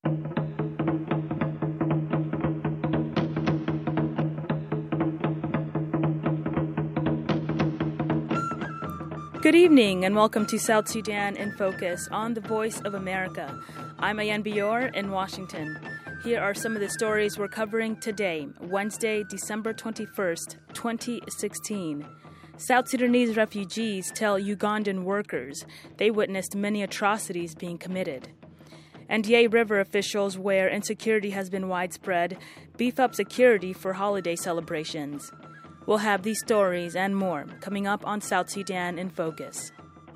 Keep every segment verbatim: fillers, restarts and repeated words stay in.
Good evening and welcome to South Sudan in Focus on the Voice of America. I'm Ayan Bior in Washington. Here are some of the stories we're covering today, Wednesday, December twenty-first, twenty sixteen. South Sudanese refugees tell Ugandan workers they witnessed many atrocities being committed. And Yei River officials, where insecurity has been widespread, beef up security for holiday celebrations. We'll have these stories and more coming up on South Sudan in Focus.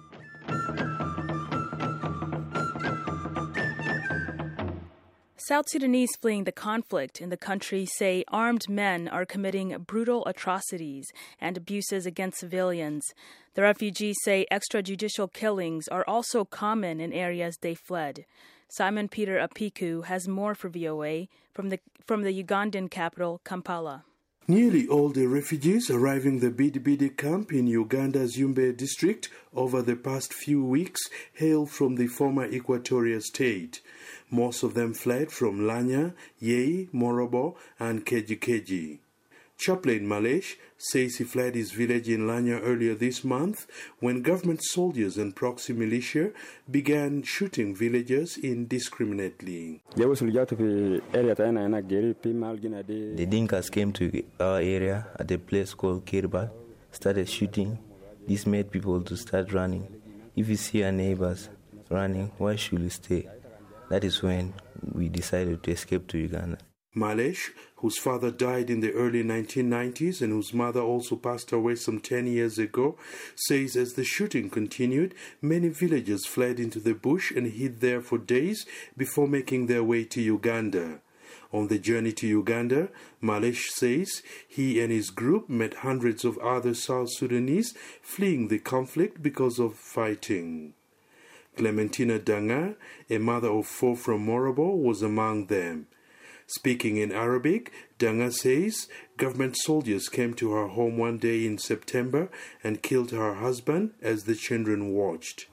South Sudanese fleeing the conflict in the country say armed men are committing brutal atrocities and abuses against civilians. The refugees say extrajudicial killings are also common in areas they fled. Simon Peter Apiku has more for V O A from the, from the Ugandan capital, Kampala. Nearly all the refugees arriving the Bidi Bidi camp in Uganda's Yumbe district over the past few weeks hail from the former Equatoria state. Most of them fled from Lanya, Yei, Morobo, and Keji Keji. Chaplain Malesh says he fled his village in Lanya earlier this month when government soldiers and proxy militia began shooting villagers indiscriminately. The Dinkas came to our area at a place called Kirba, started shooting. This made people to start running. If you see our neighbors running, why should we stay? That is when we decided to escape to Uganda. Malesh, whose father died in the early nineteen nineties and whose mother also passed away some ten years ago, says as the shooting continued, many villagers fled into the bush and hid there for days before making their way to Uganda. On the journey to Uganda, Malesh says he and his group met hundreds of other South Sudanese fleeing the conflict because of fighting. Clementina Danga, a mother of four from Morobo, was among them. Speaking in Arabic, Danga says government soldiers came to her home one day in September and killed her husband as the children watched.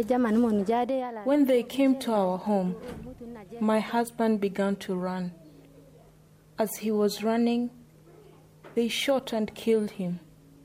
When they came to our home, my husband began to run. As he was running, they shot and killed him.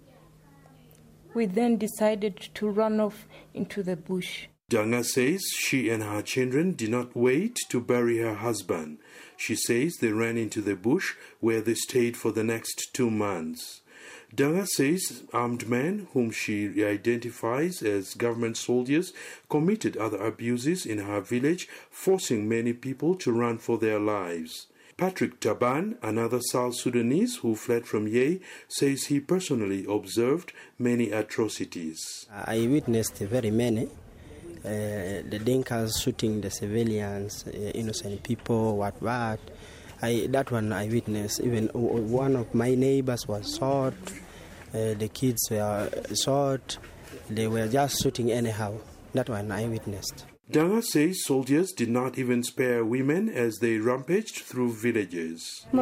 We then decided to run off into the bush. Danga says she and her children did not wait to bury her husband. She says they ran into the bush where they stayed for the next two months. Danga says armed men, whom she identifies as government soldiers, committed other abuses in her village, forcing many people to run for their lives. Patrick Taban, another South Sudanese who fled from Yei, says he personally observed many atrocities. I witnessed very many. Uh, the Dinkas shooting the civilians, uh, innocent people, what, what. I, that one I witnessed. Even one of my neighbors was shot. Uh, the kids were shot. They were just shooting anyhow. That one I witnessed. Danga says soldiers did not even spare women as they rampaged through villages. The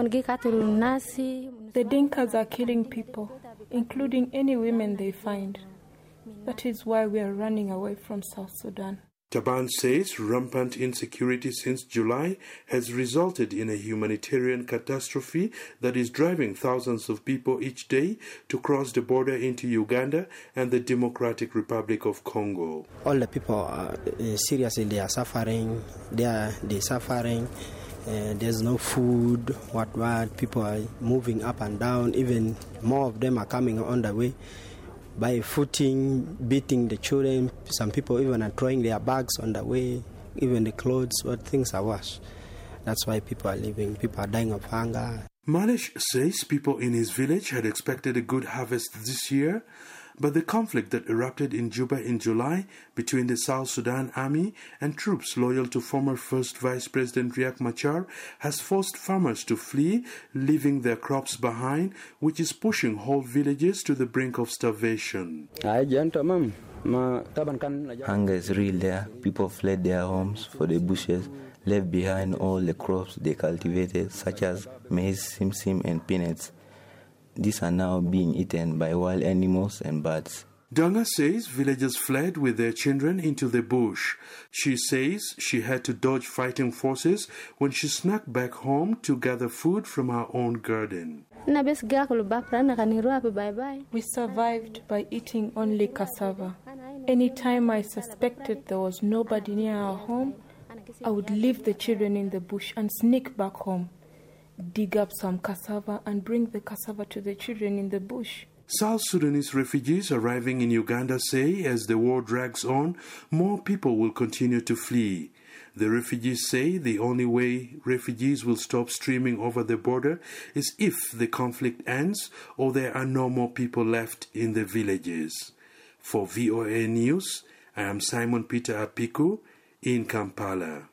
Dinkas are killing people, including any women they find. That is why we are running away from South Sudan. Taban says rampant insecurity since July has resulted in a humanitarian catastrophe that is driving thousands of people each day to cross the border into Uganda and the Democratic Republic of Congo. All the people are uh, seriously, they are suffering. They are they suffering. Uh, there's no food. What what? People are moving up and down. Even more of them are coming on the way. By footing, beating the children. Some people even are throwing their bags on the way, even the clothes, but things are worse. That's why people are leaving. People are dying of hunger. Malish says people in his village had expected a good harvest this year, but the conflict that erupted in Juba in July between the South Sudan Army and troops loyal to former First Vice President Riek Machar has forced farmers to flee, leaving their crops behind, which is pushing whole villages to the brink of starvation. Hunger is real there. People fled their homes for the bushes, left behind all the crops they cultivated, such as maize, simsim, and peanuts. These are now being eaten by wild animals and birds. Danga says villagers fled with their children into the bush. She says she had to dodge fighting forces when she snuck back home to gather food from her own garden. We survived by eating only cassava. Anytime I suspected there was nobody near our home, I would leave the children in the bush and sneak back home, dig up some cassava and bring the cassava to the children in the bush. South Sudanese refugees arriving in Uganda say as the war drags on, more people will continue to flee. The refugees say the only way refugees will stop streaming over the border is if the conflict ends or there are no more people left in the villages. For V O A News, I am Simon Peter Apiku in Kampala.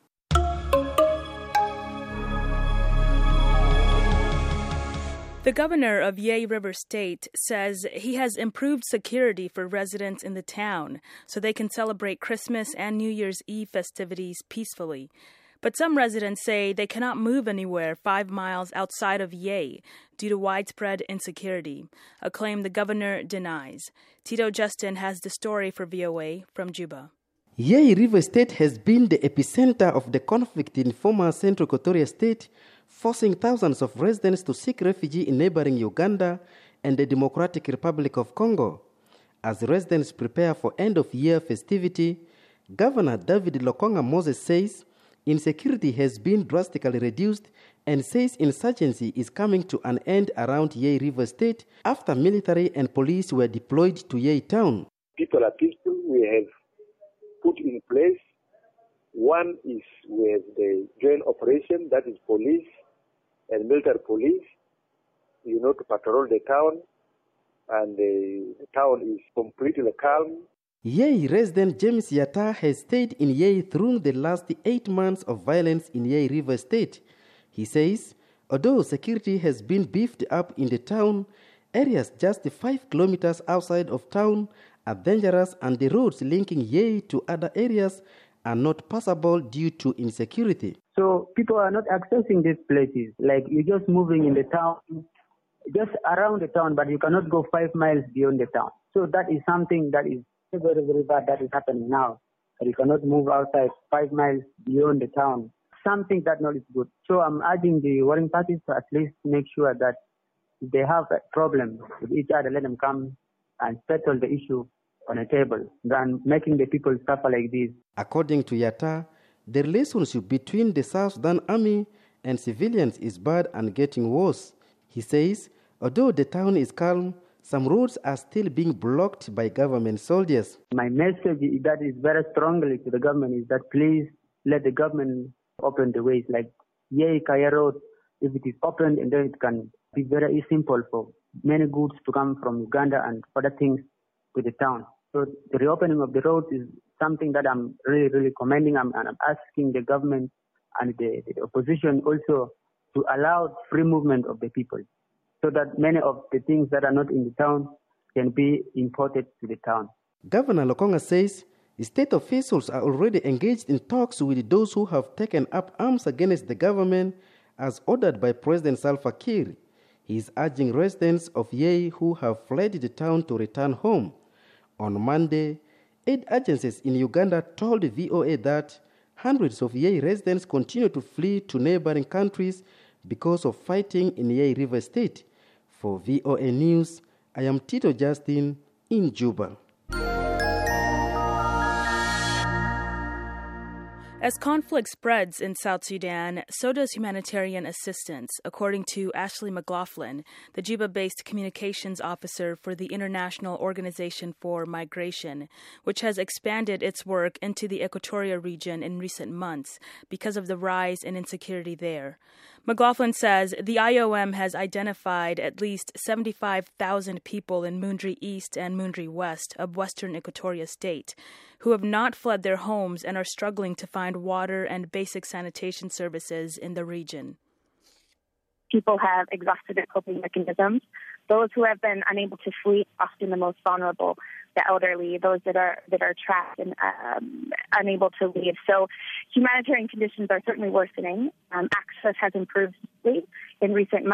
The governor of Yei River State says he has improved security for residents in the town so they can celebrate Christmas and New Year's Eve festivities peacefully. But some residents say they cannot move anywhere five miles outside of Yei due to widespread insecurity, a claim the governor denies. Tito Justin has the story for V O A from Juba. Yei River State has been the epicenter of the conflict in former Central Equatoria State, forcing thousands of residents to seek refuge in neighboring Uganda and the Democratic Republic of Congo. As residents prepare for end-of-year festivity, Governor David Lokonga Moses says insecurity has been drastically reduced and says insurgency is coming to an end around Yei River State after military and police were deployed to Yei town. People are peaceful. We have put in place. One is we have the joint operation, that is police and military police, you know, to patrol the town, and the, the town is completely calm. Yei resident James Yata has stayed in Yei through the last eight months of violence in Yei River State. He says, although security has been beefed up in the town, areas just five kilometers outside of town are dangerous and the roads linking Yei to other areas are not passable due to insecurity. So people are not accessing these places. Like you're just moving in the town, just around the town, but you cannot go five miles beyond the town. So that is something that is very, very bad that is happening now. That you cannot move outside five miles beyond the town. Something that not is good. So I'm urging the warring parties to at least make sure that if they have a problem with each other, let them come and settle the issue on a table than making the people suffer like this. According to Yata, the relationship between the South Sudan Army and civilians is bad and getting worse. He says, although the town is calm, some roads are still being blocked by government soldiers. My message that is very strongly to the government is that please let the government open the ways. Like Yei Kaya Road, if it is opened, and then it can be very simple for many goods to come from Uganda and other things to the town. So the reopening of the roads is something that I'm really, really commending, I'm, and I'm asking the government and the, the opposition also to allow free movement of the people so that many of the things that are not in the town can be imported to the town. Governor Lokonga says state officials are already engaged in talks with those who have taken up arms against the government as ordered by President Salva Kiir. He is urging residents of Yei who have fled the town to return home. On Monday, aid agencies in Uganda told V O A that hundreds of Yei residents continue to flee to neighboring countries because of fighting in Yei River State. For V O A News, I am Tito Justin in Juba. As conflict spreads in South Sudan, so does humanitarian assistance, according to Ashley McLaughlin, the Juba-based communications officer for the International Organization for Migration, which has expanded its work into the Equatoria region in recent months because of the rise in insecurity there. McLaughlin says the I O M has identified at least seventy-five thousand people in Mundri East and Mundri West of western Equatoria State who have not fled their homes and are struggling to find water and basic sanitation services in the region. People have exhausted their coping mechanisms. Those who have been unable to flee, often the most vulnerable, the elderly, those that are that are trapped and um, unable to leave. So humanitarian conditions are certainly worsening. Um, access has improved in recent months.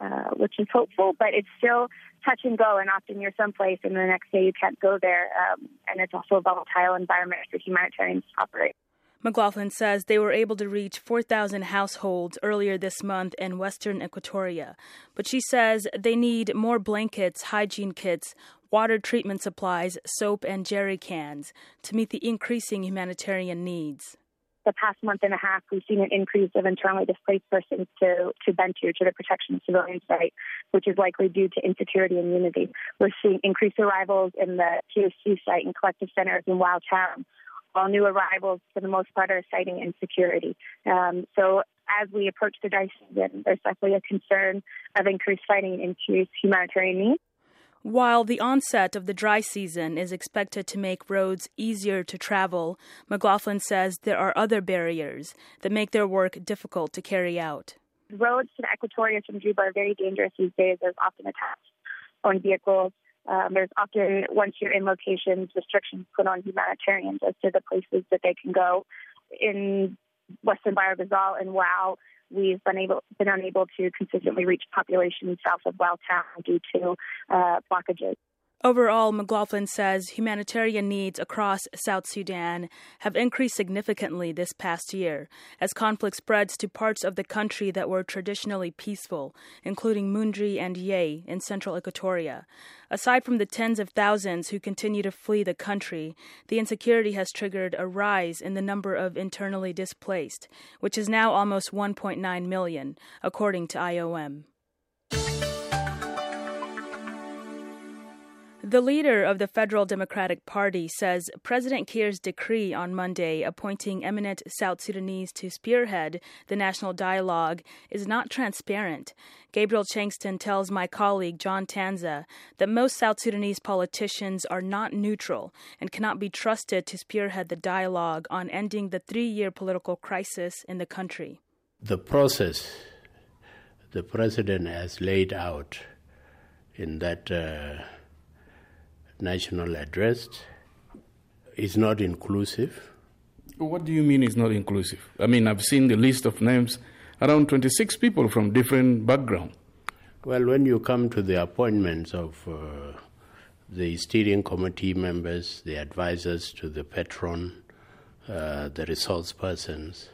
uh, which is hopeful, but it's still touch and go, and often you're someplace and the next day you can't go there, um, and it's also a volatile environment for humanitarians to operate. McLaughlin says they were able to reach four thousand households earlier this month in western Equatoria, but she says they need more blankets, hygiene kits, water treatment supplies, soap, and jerry cans to meet the increasing humanitarian needs. The past month and a half, we've seen an increase of internally displaced persons to, to Bentu, to the Protection of Civilians site, which is likely due to insecurity and unity. We're seeing increased arrivals in the P S C site and collective centers in Wow Town. All new arrivals, for the most part, are citing insecurity. Um, so as we approach the dry season, there's definitely a concern of increased fighting and increased humanitarian needs. While the onset of the dry season is expected to make roads easier to travel, McLaughlin says there are other barriers that make their work difficult to carry out. Roads to the Equatoria from Juba are very dangerous these days. There's often attacks on vehicles. Um, there's often, once you're in locations, restrictions put on humanitarians as to the places that they can go. In Western Bahr-el-Ghazal and Wow, we've been able been unable to consistently reach populations south of Wow Town due to uh, blockages. Overall, McLaughlin says humanitarian needs across South Sudan have increased significantly this past year as conflict spreads to parts of the country that were traditionally peaceful, including Mundri and Yei in central Equatoria. Aside from the tens of thousands who continue to flee the country, the insecurity has triggered a rise in the number of internally displaced, which is now almost one point nine million, according to I O M. The leader of the Federal Democratic Party says President Kiir's decree on Monday appointing eminent South Sudanese to spearhead the national dialogue is not transparent. Gabriel Changston tells my colleague John Tanza that most South Sudanese politicians are not neutral and cannot be trusted to spearhead the dialogue on ending the three-year political crisis in the country. The process the president has laid out in that uh, national address is not inclusive. What do you mean it's not inclusive? I mean, I've seen the list of names, around twenty-six people from different backgrounds. Well, when you come to the appointments of uh, the steering committee members, the advisors to the patron, uh, the resource persons,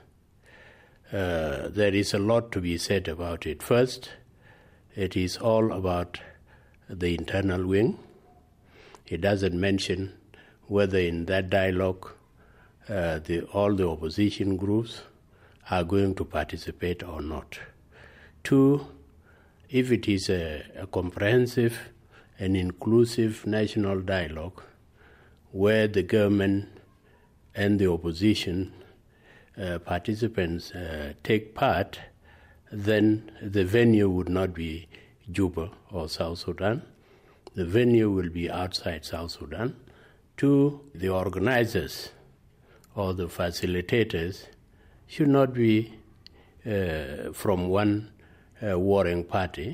uh, there is a lot to be said about it. First, it is all about the internal wing. It doesn't mention whether in that dialogue uh, the, all the opposition groups are going to participate or not. Two, if it is a, a comprehensive and inclusive national dialogue where the government and the opposition uh, participants uh, take part, then the venue would not be Juba or South Sudan. The venue will be outside South Sudan. Two, the organizers or the facilitators should not be uh, from one uh, warring party.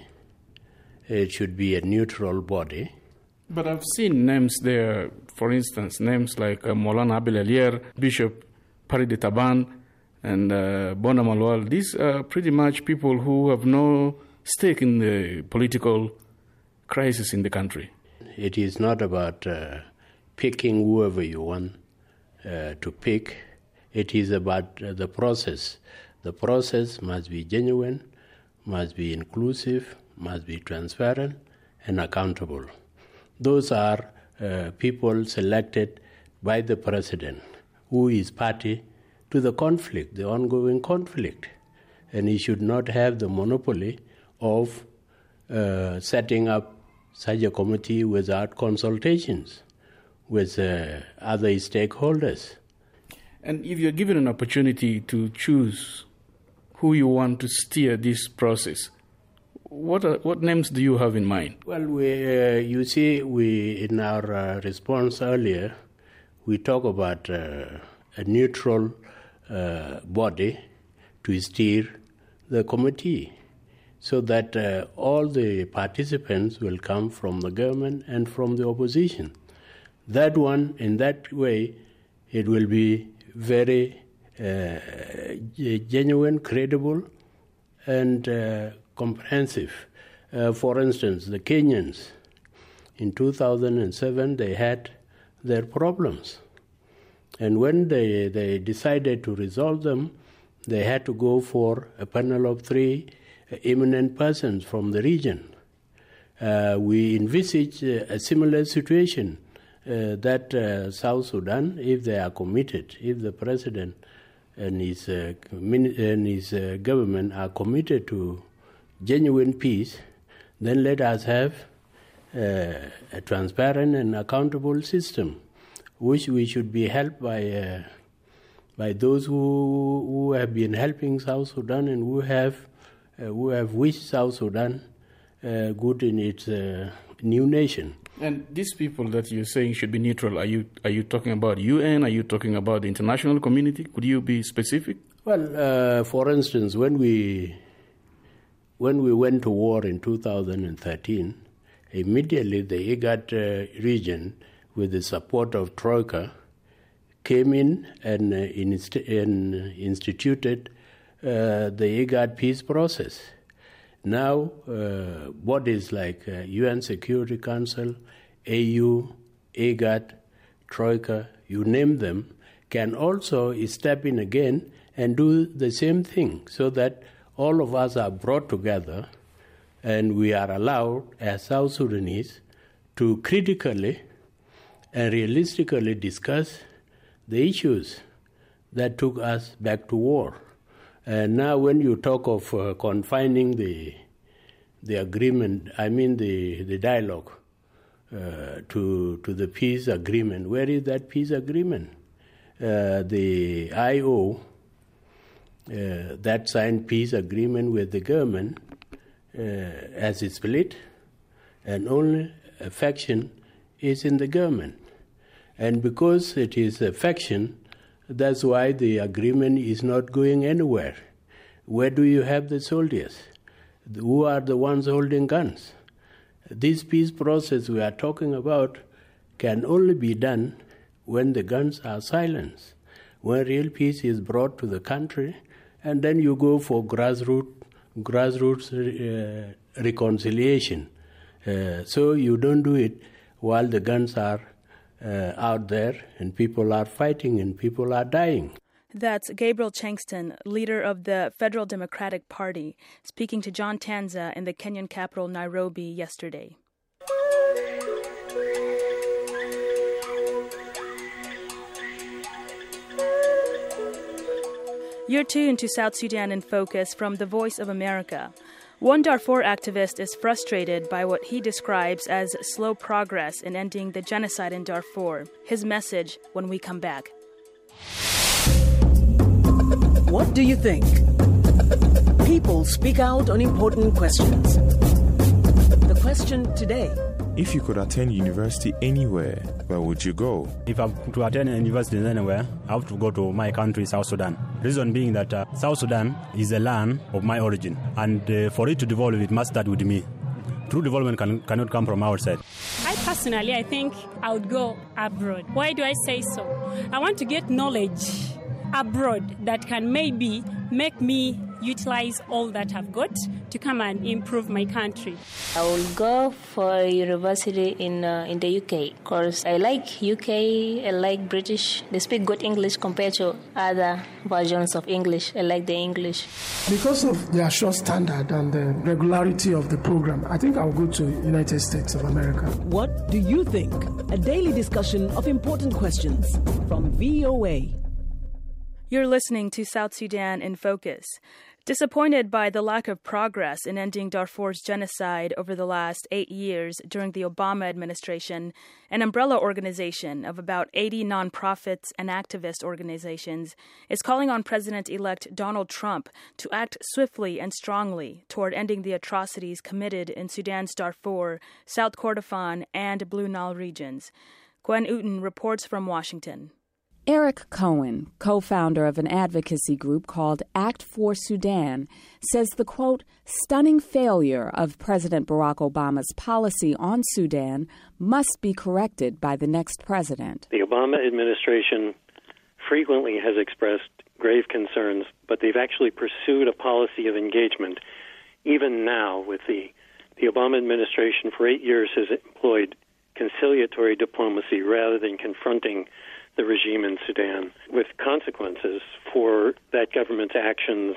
It should be a neutral body. But I've seen names there, for instance, names like uh, Maulana Abil Alier, Bishop Pari de Taban, and uh, Bona Malwal. These are pretty much people who have no stake in the political crisis in the country. It is not about uh, picking whoever you want uh, to pick. It is about uh, the process. The process must be genuine, must be inclusive, must be transparent and accountable. Those are uh, people selected by the president, who is party to the conflict, the ongoing conflict. And he should not have the monopoly of uh, setting up such a committee without consultations with uh, other stakeholders. And if you're given an opportunity to choose who you want to steer this process, what are, what names do you have in mind? Well, we, uh, you see, we in our uh, response earlier, we talk about uh, a neutral uh, body to steer the committee, so that uh, all the participants will come from the government and from the opposition. That one, in that way, it will be very uh, genuine, credible, and uh, comprehensive. Uh, for instance, the Kenyans, in two thousand seven, they had their problems. And when they, they decided to resolve them, they had to go for a panel of three eminent persons from the region. Uh, we envisage uh, a similar situation uh, that uh, South Sudan, if they are committed, if the president and his, uh, and his uh, government are committed to genuine peace, then let us have uh, a transparent and accountable system, which we should be helped by uh, by those who who have been helping South Sudan and who have uh, who have wished South Sudan uh, good in its uh, new nation. And these people that you're saying should be neutral, are you are you talking about U N? Are you talking about the international community? Could you be specific? Well, uh, for instance, when we when we went to war in two thousand thirteen, immediately the IGAD uh, region, with the support of Troika, came in and, uh, inst- and instituted uh, the IGAD peace process. Now, uh, bodies like uh, U N Security Council, A U, IGAD, Troika, you name them, can also step in again and do the same thing, so that all of us are brought together and we are allowed, as South Sudanese, to critically and realistically discuss the issues that took us back to war. And now when you talk of uh, confining the the agreement, I mean the, the dialogue uh, to to the peace agreement, where is that peace agreement? Uh, the I O uh, that signed peace agreement with the government uh, has it split, and only a faction is in the government. And because it is a faction, that's why the agreement is not going anywhere. Where do you have the soldiers? Who are the ones holding guns? This peace process we are talking about can only be done when the guns are silenced, when real peace is brought to the country, and then you go for grassroots, grassroots uh, reconciliation. Uh, so you don't do it while the guns are Uh, out there and people are fighting and people are dying. That's Gabriel Changston, leader of the Federal Democratic Party, speaking to John Tanza in the Kenyan capital Nairobi yesterday. You're tuned to South Sudan in Focus from the Voice of America. One Darfur activist is frustrated by what he describes as slow progress in ending the genocide in Darfur. His message when we come back. What do you think? People speak out on important questions. The question today. If you could attend university anywhere, where would you go? If I have to attend university anywhere, I have to go to my country, South Sudan. Reason being that uh, South Sudan is a land of my origin, and uh, for it to develop, it must start with me. True development can, cannot come from outside. I personally, I think I would go abroad. Why do I say so? I want to get knowledge abroad that can maybe make me utilize all that I've got to come and improve my country. I will go for university in uh, in the U K because I like U K, I like British. They speak good English compared to other versions of English. I like the English. Because of the assured standard and the regularity of the program, I think I'll go to United States of America. What do you think? A daily discussion of important questions from V O A. You're listening to South Sudan in Focus. Disappointed by the lack of progress in ending Darfur's genocide over the last eight years during the Obama administration, an umbrella organization of about eighty nonprofits and activist organizations is calling on President-elect Donald Trump to act swiftly and strongly toward ending the atrocities committed in Sudan's Darfur, South Kordofan, and Blue Nile regions. Gwen Uten reports from Washington. Eric Cohen, co-founder of an advocacy group called Act for Sudan, says the, quote, stunning failure of President Barack Obama's policy on Sudan must be corrected by the next president. The Obama administration frequently has expressed grave concerns, but they've actually pursued a policy of engagement, even now with the The Obama administration for eight years has employed conciliatory diplomacy rather than confronting the regime in Sudan, with consequences for that government's actions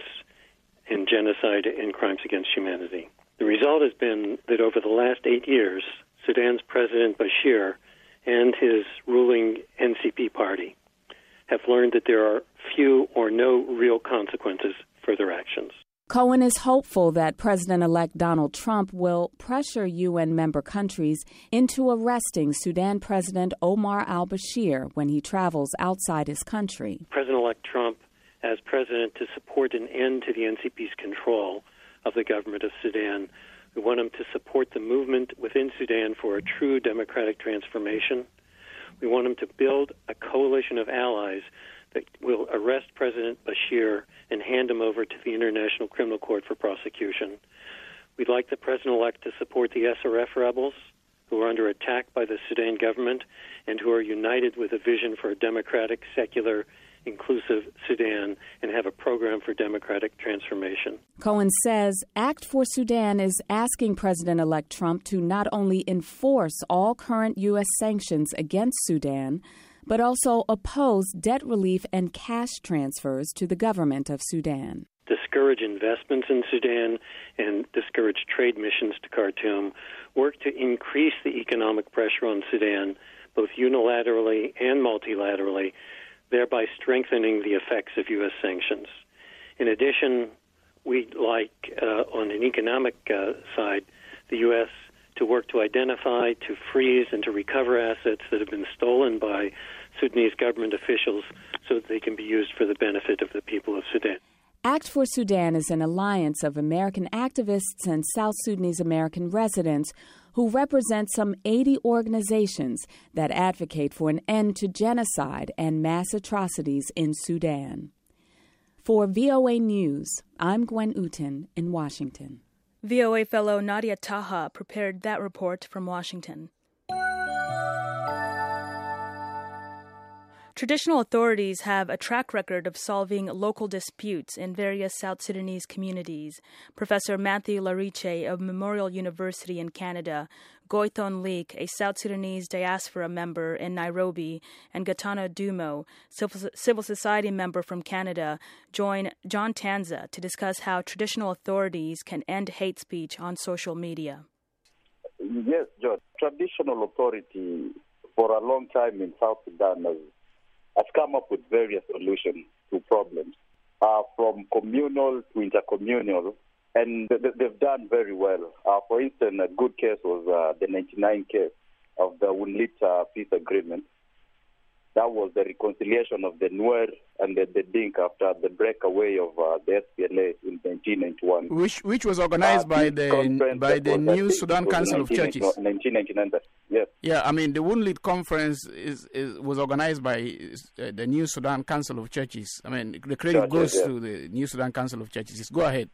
in genocide and crimes against humanity. The result has been that over the last eight years, Sudan's President Bashir and his ruling N C P party have learned that there are few or no real consequences for their actions. Cohen is hopeful that President-elect Donald Trump will pressure U N member countries into arresting Sudan President Omar al-Bashir when he travels outside his country. President-elect Trump, as president, to support an end to the N C P's control of the government of Sudan. We want him to support the movement within Sudan for a true democratic transformation. We want him to build a coalition of allies that will arrest President Bashir and hand him over to the International Criminal Court for prosecution. We'd like the president-elect to support the S R F rebels who are under attack by the Sudan government and who are united with a vision for a democratic, secular, inclusive Sudan and have a program for democratic transformation. Cohen says Act for Sudan is asking President-elect Trump to not only enforce all current U S sanctions against Sudan, but also oppose debt relief and cash transfers to the government of Sudan. Discourage investments in Sudan and discourage trade missions to Khartoum. Work to increase the economic pressure on Sudan, both unilaterally and multilaterally, thereby strengthening the effects of U S sanctions. In addition, we'd like, uh, on an economic uh, side, the U S to work to identify, to freeze, and to recover assets that have been stolen by Sudanese government officials so that they can be used for the benefit of the people of Sudan. Act for Sudan is an alliance of American activists and South Sudanese American residents who represent some eighty organizations that advocate for an end to genocide and mass atrocities in Sudan. For V O A News, I'm Gwen Uten in Washington. V O A fellow Nadia Taha prepared that report from Washington. Traditional authorities have a track record of solving local disputes in various South Sudanese communities. Professor Matthew Lariche of Memorial University in Canada, Goithon Leek, a South Sudanese diaspora member in Nairobi, and Gatana Dumo, civil society member from Canada, join John Tanza to discuss how traditional authorities can end hate speech on social media. Yes, George. Traditional authority for a long time in South Sudan has has come up with various solutions to problems, uh, from communal to intercommunal, and th- they've done very well. Uh, for instance, a good case was uh, the ninety-nine case of the UNLIT uh, peace agreement. That was the reconciliation of the Nuer and the, the Dink after the breakaway of uh, the S P L A in nineteen ninety-one. Which which was organized uh, by the by the New Sudan Council of Churches. nineteen ninety-nine, yes. Yeah, I mean the UNLIT conference is, is was organized by uh, the New Sudan Council of Churches. I mean the credit Churches, goes yeah. to the New Sudan Council of Churches. Go ahead.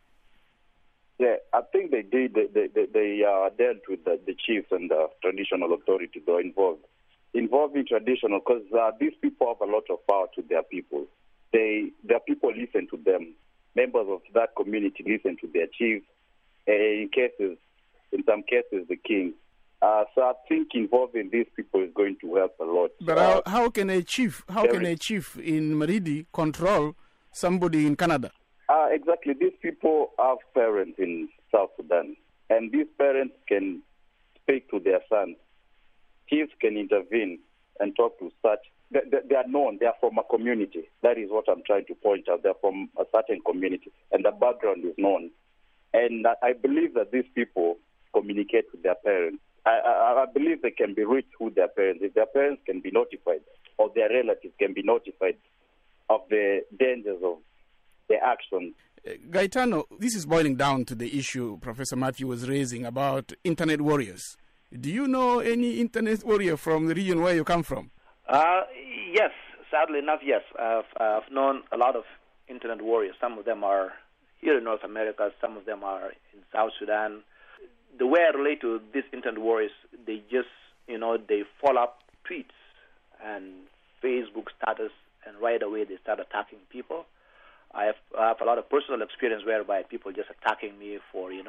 Yeah, I think they did. They they, they, they uh, dealt with the, the chiefs and the traditional authorities that were involved. Involving traditional, because uh, these people have a lot of power to their people. They, their people listen to them. Members of that community listen to their chiefs. Uh, in cases, in some cases, the king. Uh, so I think involving these people is going to help a lot. But uh, how, how can a chief, how can a chief in Maridi control somebody in Canada? Uh, exactly. These people have parents in South Sudan, and these parents can speak to their sons. Chiefs can intervene and talk to such. They, they, they are known. They are from a community. That is what I'm trying to point out. They are from a certain community, and the background is known. And I, I believe that these people communicate with their parents. I, I, I believe they can be reached through their parents. If their parents can be notified, or their relatives can be notified of the dangers of their actions. Uh, Gaetano, this is boiling down to the issue Professor Matthew was raising about internet warriors. Do you know any internet warrior from the region where you come from? Uh, yes, sadly enough, yes. I've, I've known a lot of internet warriors. Some of them are here in North America, some of them are in South Sudan. The way I relate to these internet warriors, they just, you know, they follow up tweets and Facebook status, and right away they start attacking people. I have, I have a lot of personal experience whereby people just attacking me for, you know,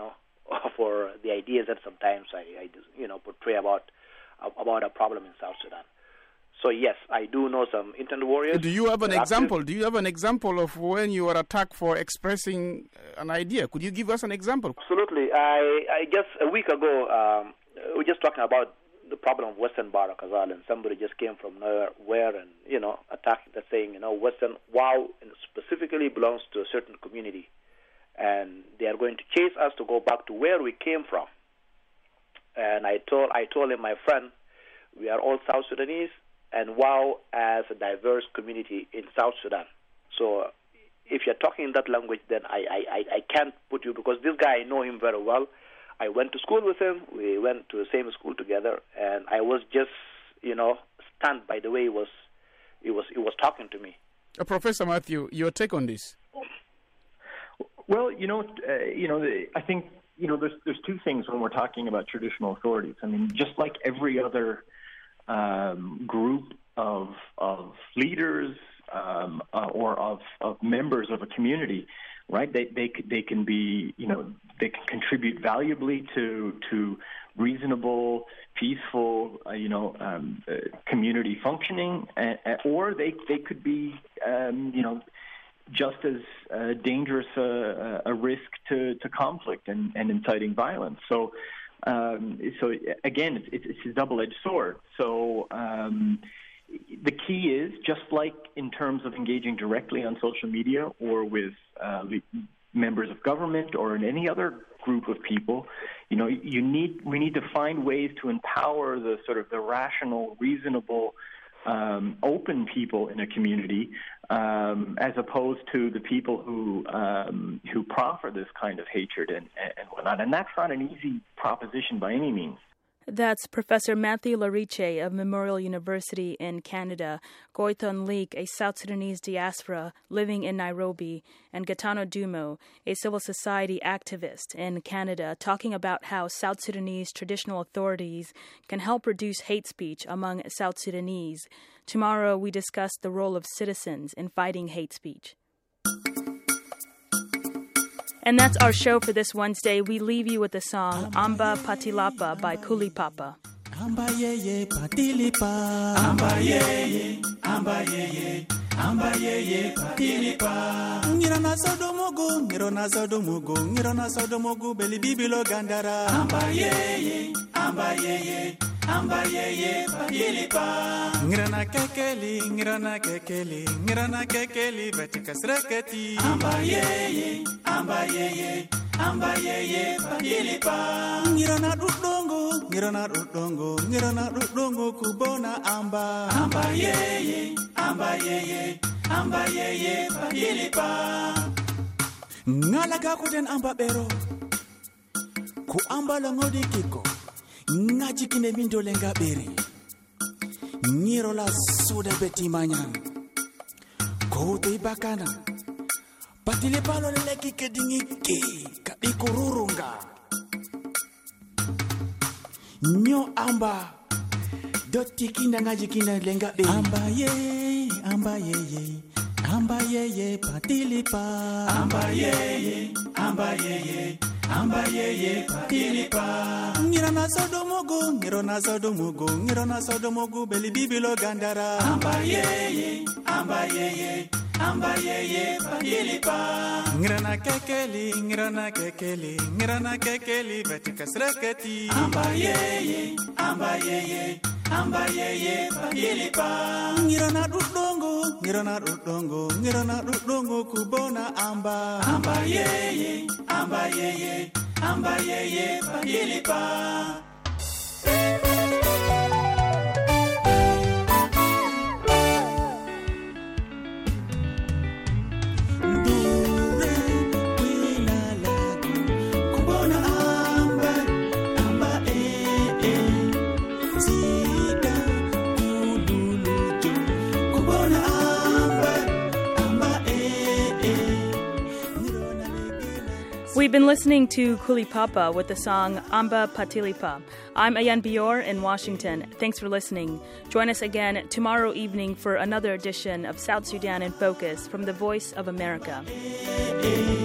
for the ideas that sometimes I, I you know, portray about about a problem in South Sudan. So yes, I do know some internet warriors. Do you have an They're example? active. Do you have an example of when you were attacked for expressing an idea? Could you give us an example? Absolutely. I, I guess a week ago, um, we were just talking about the problem of Western Bahr el Ghazal, and somebody just came from nowhere and, you know, attacked that, saying, you know, Western Wow specifically belongs to a certain community, and they are going to chase us to go back to where we came from. And I told I told him, my friend, we are all South Sudanese, and Wow as a diverse community in South Sudan. So if you're talking in that language, then I, I, I can't put you, because this guy, I know him very well. I went to school with him. We went to the same school together, and I was just, you know, stunned by the way he was, he was, he was talking to me. Uh, Professor Matthew, your take on this? Well, you know, uh, you know, I think, you know, there's there's two things when we're talking about traditional authorities. I mean, just like every other um, group of of leaders um, uh, or of, of members of a community, right? They they they can be, you know, they can contribute valuably to to reasonable, peaceful, uh, you know, um, uh, community functioning, uh, or they they could be, um, you know, just as uh, dangerous a, a risk to, to conflict and, and inciting violence. So, um, so again, it's, it's a double-edged sword. So um, the key is, just like in terms of engaging directly on social media or with uh, members of government or in any other group of people, you know, you need we need to find ways to empower the sort of the rational, reasonable, Um, open people in a community, um, as opposed to the people who um, who proffer this kind of hatred and, and whatnot. And that's not an easy proposition by any means. That's Professor Matthew Lariche of Memorial University in Canada, Goiton Leek, a South Sudanese diaspora living in Nairobi, and Gaetano Dumo, a civil society activist in Canada, talking about how South Sudanese traditional authorities can help reduce hate speech among South Sudanese. Tomorrow we discuss the role of citizens in fighting hate speech. And that's our show for this Wednesday. We leave you with the song Amba Patilapa by Kuli Papa. Amba yeye patilipa, amba yeye, amba yeye, amba yeye patilipa. Ngira na sodomogo, ngira na sodomogo, ngira na sodomogo, beli bibilo gandara. Amba yeye, amba yeye, amba yeye patilipa. Ngira na kekeli, ngira na kekeli, ngira na kekeli, betika sreketi. Amba yeye, amba yeye, amba yeye patilipa. Ngira na dudongo, ngira na dudongo, ngira na dudongo kubona amba. Amba yeye, amba yeye, amba yeye patilipa. Ngalaga kuden amba bero, ku amba langodi kiko. Ngaji kine bindo lenga beri Niro la suda beti manyan Kote bakana Patile palo leleki kedingi ki Kabiku rurunga Nyo amba Doti kinda ngaji kine lenga beri Amba ye, amba ye ye Amba ye ye patili pa Amba ye ye, amba ye ye Amba yeye patilipa. Ngira na sodomogo, ngira na sodomogo, ngira na sodomogo, beli bibilo gandara. Amba yeye, amba yeye, amba yeye patilipa. Ngira na kekeli, ngira na kekeli, ngira na kekeli, betika sreketi. Amba yeye, amba yeye, amba yeye patilipa. Ngira na dudongo, ngira na dudongo, ngira na dudongo kubona amba. Amba yeye, amba yeye, amba yeye patilipa. We've been listening to Kuli Papa with the song Amba Patilipa. I'm Ayan Bior in Washington. Thanks for listening. Join us again tomorrow evening for another edition of South Sudan in Focus from the Voice of America.